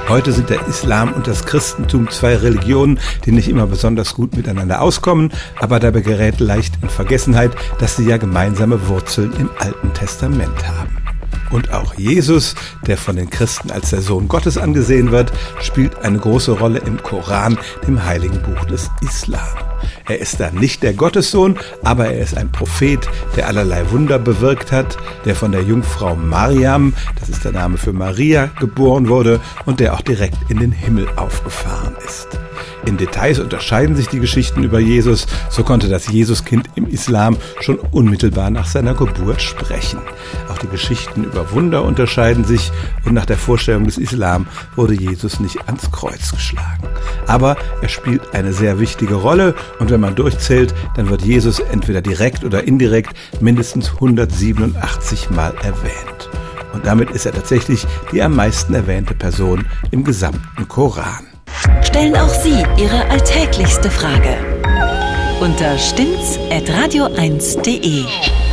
Heute sind der Islam und das Christentum zwei Religionen, die nicht immer besonders gut miteinander auskommen, aber dabei gerät leicht in Vergessenheit, dass sie ja gemeinsame Wurzeln im Alten Testament haben. Und auch Jesus, der von den Christen als der Sohn Gottes angesehen wird, spielt eine große Rolle im Koran, dem heiligen Buch des Islam. Er ist dann nicht der Gottessohn, aber er ist ein Prophet, der allerlei Wunder bewirkt hat, der von der Jungfrau Mariam, das ist der Name für Maria, geboren wurde und der auch direkt in den Himmel aufgefahren ist. In Details unterscheiden sich die Geschichten über Jesus. So konnte das Jesuskind im Islam schon unmittelbar nach seiner Geburt sprechen. Auch die Geschichten über Wunder unterscheiden sich und nach der Vorstellung des Islam wurde Jesus nicht ans Kreuz geschlagen. Aber er spielt eine sehr wichtige Rolle und wenn man durchzählt, dann wird Jesus entweder direkt oder indirekt mindestens 187 Mal erwähnt. Und damit ist er tatsächlich die am meisten erwähnte Person im gesamten Koran. Stellen auch Sie Ihre alltäglichste Frage unter stimmt's@radio1.de.